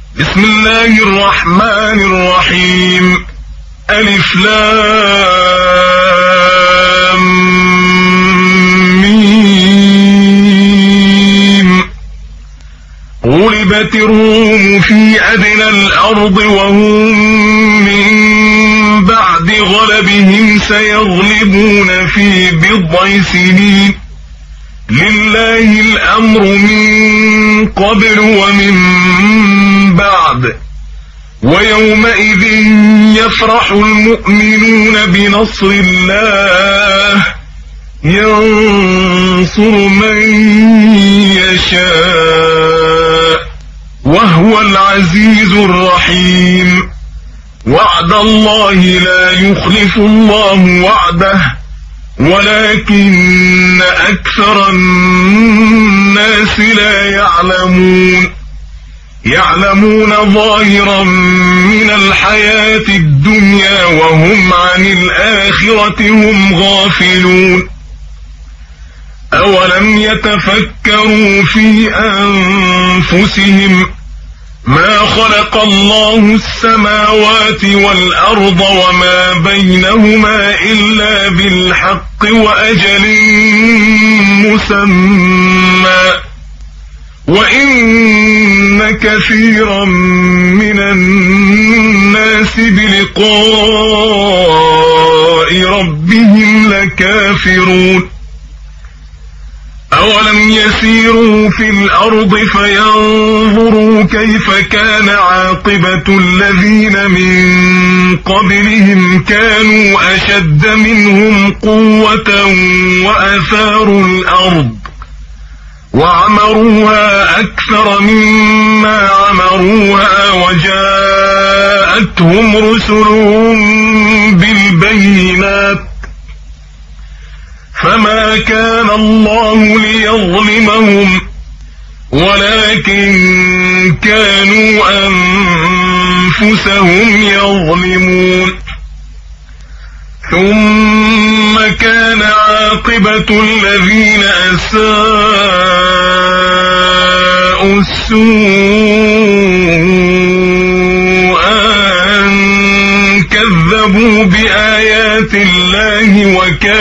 بسم الله الرحمن الرحيم. ألف لام ميم. غلبت الروم في أدنى الأرض وهم من بعد غلبهم سيغلبون في بضع سنين. لله الأمر من قبل ومن بعد. ويومئذ يفرح المؤمنون بنصر الله ينصر من يشاء وهو العزيز الرحيم. وعد الله لا يخلف الله وعده ولكن أكثر الناس لا يعلمون ظاهرا من الحياة الدنيا وهم عن الآخرة هم غافلون. أولم يتفكروا في أنفسهم ما خلق الله السماوات والأرض وما بينهما إلا بالحق وأجل مسمى وإن كثيرا من الناس بلقاء ربهم لكافرون. أولم يسيروا في الأرض فينظروا كيف كان عاقبة الذين من قبلهم كانوا أشد منهم قوة وأثاروا الأرض وعمروها أكثر مما عمروها وجاءتهم رسلهم بالبينات فما كان الله ليظلمهم ولكن كانوا أنفسهم يظلمون. ثم كان عاقبة الذين أساءوا السوء أن كذبوا بآيات الله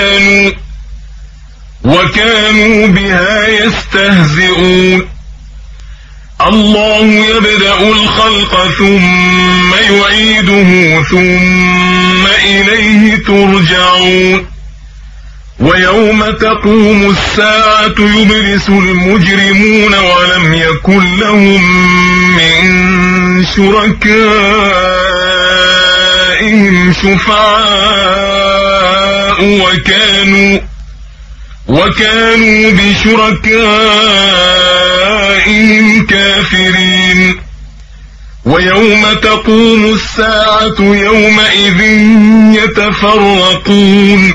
وكانوا بها يستهزئون. الله يبدأ الخلق ثم يعيده ثم إليه ترجعون. ويوم تقوم الساعة يبلس المجرمون ولم يكن لهم من شركائهم شفعاء وكانوا بشركائهم كافرين. ويوم تقوم الساعة يومئذ يتفرقون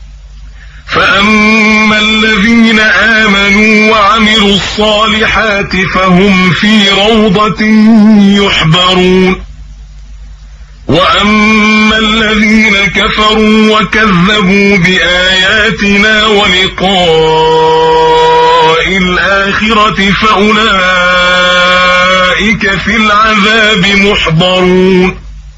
فأما الذين آمنوا وعملوا الصالحات فهم في روضة يحبرون. وأما الذين كفروا وكذبوا بآياتنا ولقاء الآخرة فأولئك في العذاب محضرون.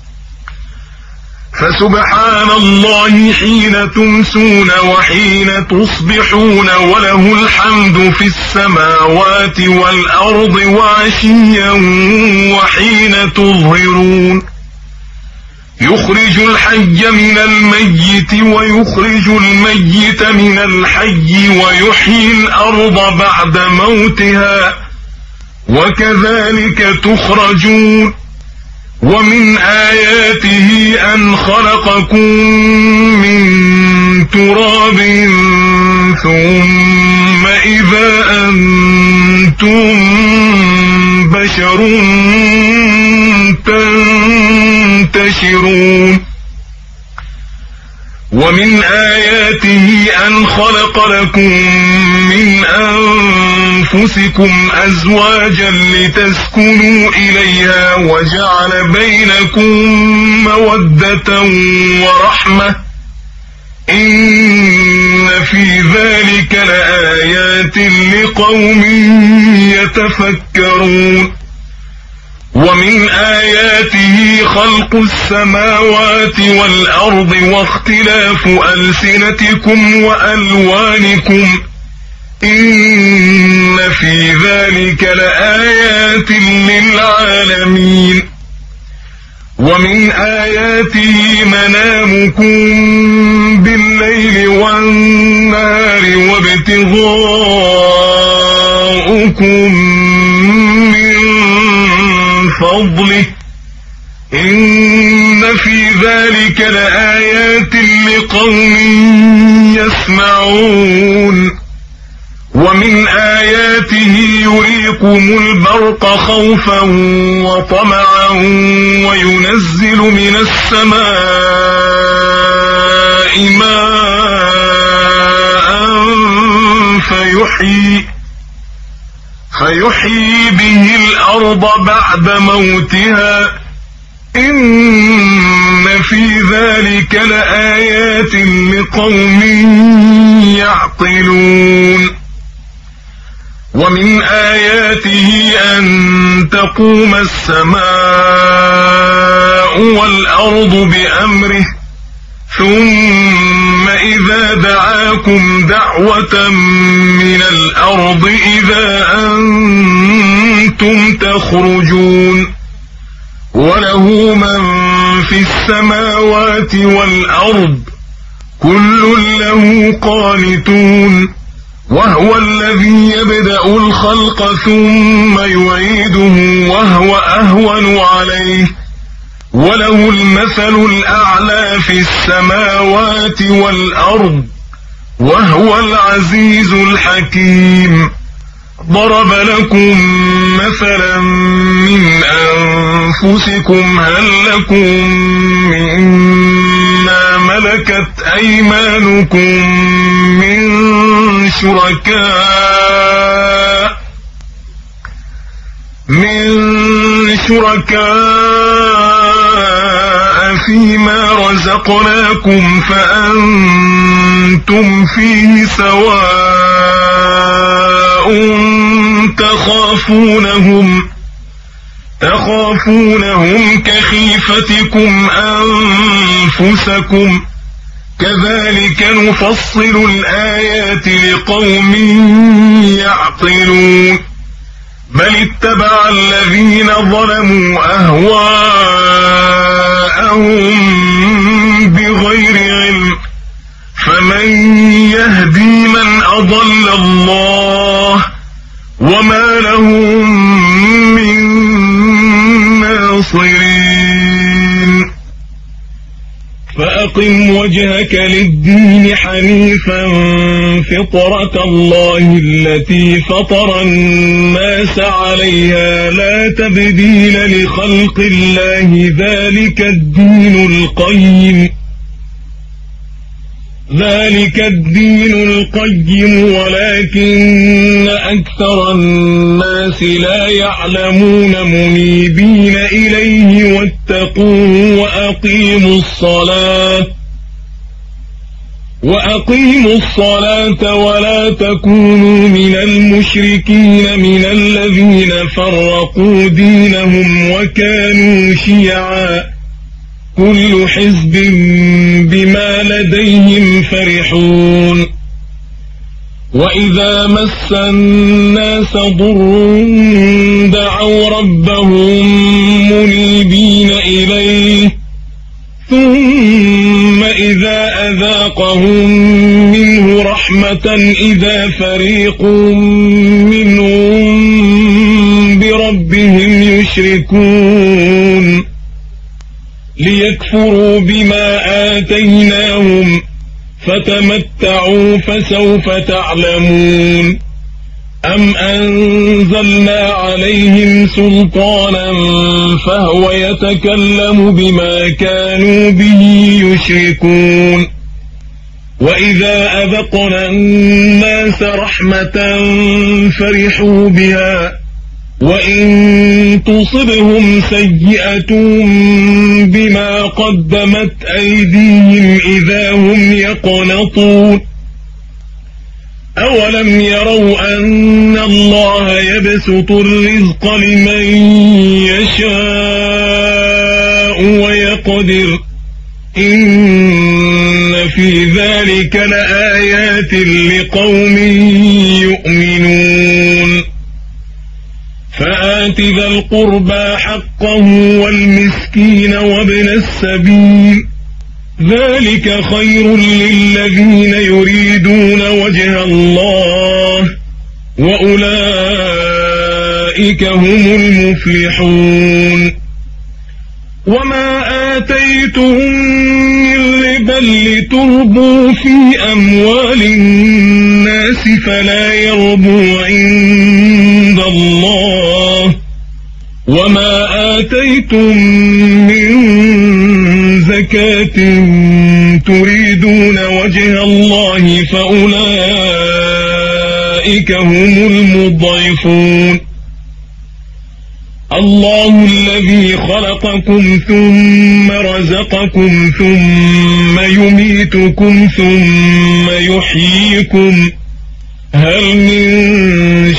فسبحان الله حين تمسون وحين تصبحون وله الحمد في السماوات والأرض وعشيا وحين تظهرون. يخرج الحي من الميت ويخرج الميت من الحي ويحيي الأرض بعد موتها وكذلك تخرجون. ومن آياته أن خلقكم من تراب ثم إذا أنتم بشر تنتشرون. ومن آياته أن خلق لكم من أنفسكم أزواجا لتسكنوا إليها وجعل بينكم مودة ورحمة إن في ذلك لآيات لقوم يتفكرون. ومن آياته خلق السماوات والأرض واختلاف ألسنتكم وألوانكم إن في ذلك لآيات للعالمين. ومن آياته منامكم بالليل والنهار وابتغاؤكم من فضله إن في ذلك لآيات لقوم يسمعون. ومن آياته يريكم البرق خوفا وطمعا وينزل من السماء ماء فيحيي به الأرض بعد موتها إن في ذلك لآيات لقوم يعقلون. ومن آياته أن تقوم السماء والأرض بأمره ثم إذا دعاكم دعوة من الأرض إذا أنتم تخرجون. وله من في السماوات والأرض كل له قانتون. وهو الذي يبدأ الخلق ثم يعيده وهو أهون عليه وله المثل الأعلى في السماوات والأرض وهو العزيز الحكيم. ضرب لكم مثلا من أنفسكم هل لكم مما ملكت أيمانكم من شركاء فيما رزقناكم فأنتم فيه سواء تخافونهم كخيفتكم أنفسكم كذلك نفصل الآيات لقوم يعقلون. بل اتبع الذين ظلموا أهواءهم بغير علم فمن يهدي من أضل الله وما لهم من ناصرين. فأقم وجهك للدين حنيفا فطرة الله التي فطر الناس عليها لا تبديل لخلق الله ذلك الدين القيم ولكن أكثر الناس لا يعلمون. منيبين إليه واتقوه وأقيموا الصلاة ولا تكونوا من المشركين من الذين فرقوا دينهم وكانوا شيعا كل حزب بما لديهم فرحون. وإذا مس الناس ضر دعوا ربهم منيبين إليه ثم إذا أذاقهم منه رحمة إذا فريق منهم بربهم يشركون ليكفروا بما آتيناهم فتمتعوا فسوف تعلمون. أم أنزلنا عليهم سلطانا فهو يتكلم بما كانوا به يشركون. وإذا أذقنا الناس رحمة فرحوا بها وإن تصبهم سيئة بما قدمت أيديهم إذا هم يقنطون. أولم يروا أن الله يبسط الرزق لمن يشاء ويقدر إن في ذلك لآيات لقوم يؤمنون فآت ذا القربى حقه والمسكين وابن السبيل ذلك خير للذين يريدون وجه الله وأولئك هم المفلحون وما آتيتم من ربا لتربوا في أموال الناس فلا يربو عند الله وما آتيتم من زكاة تريدون وجه الله فأولئك هم المضعفون الله الذي خلقكم ثم رزقكم ثم يميتكم ثم يحييكم هل من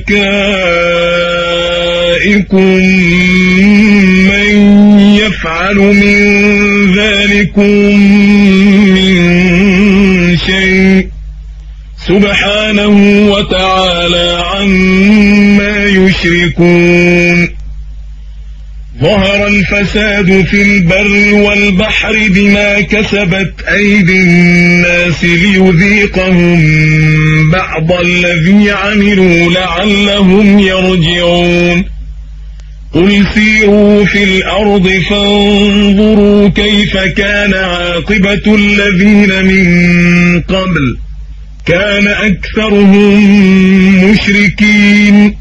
شركائكم من يفعل من ذلكم من شيء سبحانه وتعالى عما يشركون ظهر الفساد في البر والبحر بما كسبت أيدي الناس ليذيقهم بعض الذي عملوا لعلهم يرجعون قل سيروا في الأرض فانظروا كيف كان عاقبة الذين من قبل كان أكثرهم مشركين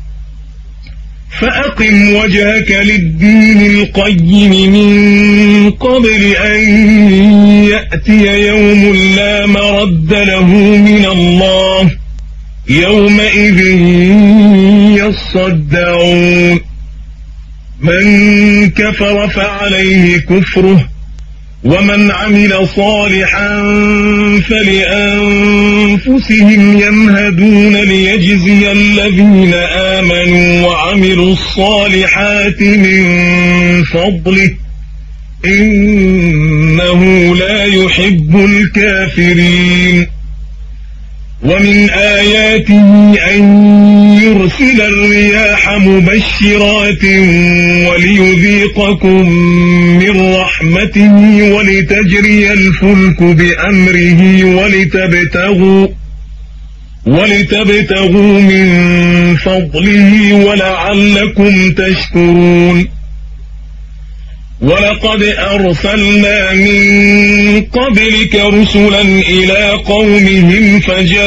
فأقم وجهك للدين القيم من قبل أن يأتي يوم لا مرد له من الله يومئذ يصدعون من كفر فعليه كفره ومن عمل صالحا فلأنفسهم يمهدون ليجزي الذين آمنوا وعملوا الصالحات من فضله إنه لا يحب الكافرين ومن آياته أن يرسل الرياح مبشرات وليذيقكم من رحمته ولتجري الفلك بأمره ولتبتغوا من فضله ولعلكم تشكرون ولقد أرسلنا من قبلك رسلا إلى قومهم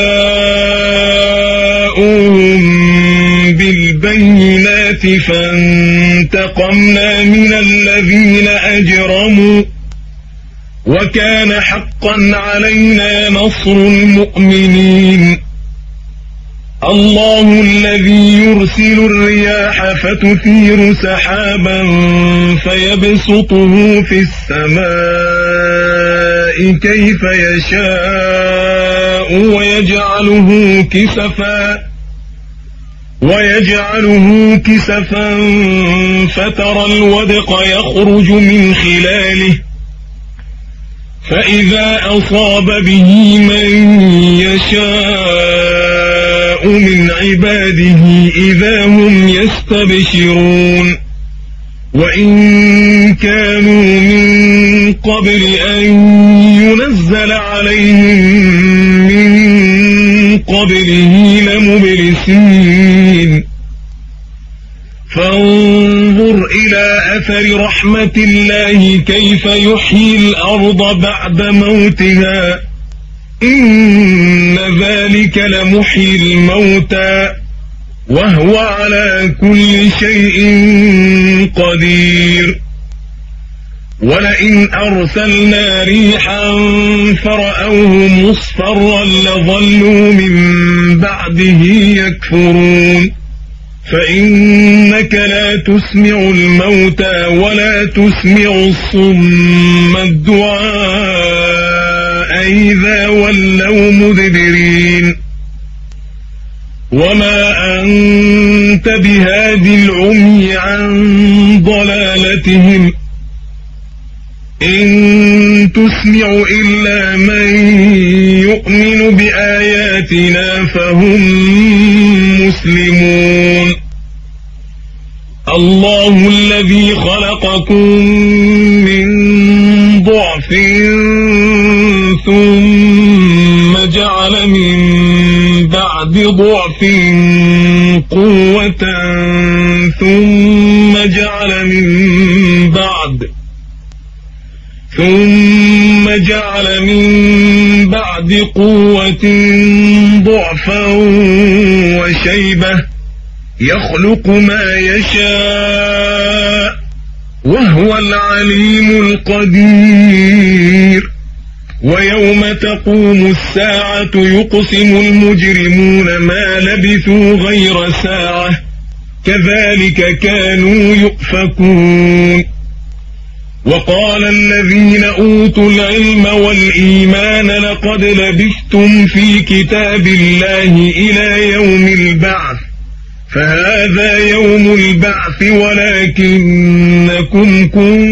فجاءوهم بالبينات فانتقمنا من الذين أجرموا وكان حقا علينا نصر المؤمنين الله الذي يرسل الرياح فتثير سحابا فيبسطه في السماء كيف يشاء ويجعله كسفا فترى الودق يخرج من خلاله فإذا أصاب به من يشاء من عباده إذا هم يستبشرون وإن كانوا من قبل أن ينزل عليهم من قبله لمبلسين فانظر إلى أثر رحمة الله كيف يحيي الأرض بعد موتها إن ذلك لمحيي الموتى وهو على كل شيء قدير ولئن أرسلنا ريحا فرأوه مصفرا لظلوا من بعده يكفرون فإنك لا تسمع الموتى ولا تسمع الصم الدعاء إذا ولوا مدبرين وما أنت بهاد العمي عن ضلالتهم إن تسمع إلا من يؤمن بآياتنا فهم مسلمون الله الذي خلقكم من ضعف ثم جعل من بعد ضعف قوة ثم جعل من بعد قوة ضعفا وشيبة يخلق ما يشاء وهو العليم القدير ويوم تقوم الساعة يقسم المجرمون ما لبثوا غير ساعة كذلك كانوا يؤفكون وقال الذين أوتوا العلم والإيمان لقد لبثتم في كتاب الله إلى يوم البعث فهذا يوم البعث ولكنكم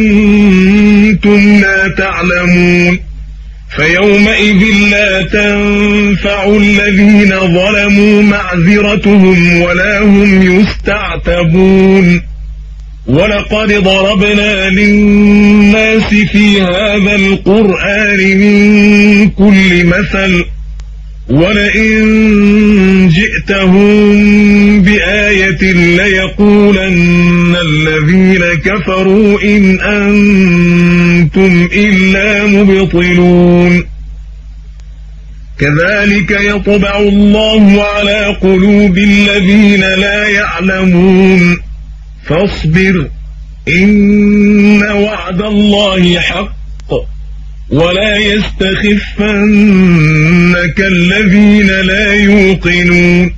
كنتم لا تعلمون فيومئذ لا تنفع الذين ظلموا معذرتهم ولا هم يستعتبون ولقد ضربنا للناس في هذا القرآن من كل مثل ولئن جئتهم بآية ليقولن الذين كفروا إن أنتم إلا مبطلون كذلك يطبع الله على قلوب الذين لا يعلمون فاصبر إن وعد الله حق ولا يستخفنك الذين لا يوقنون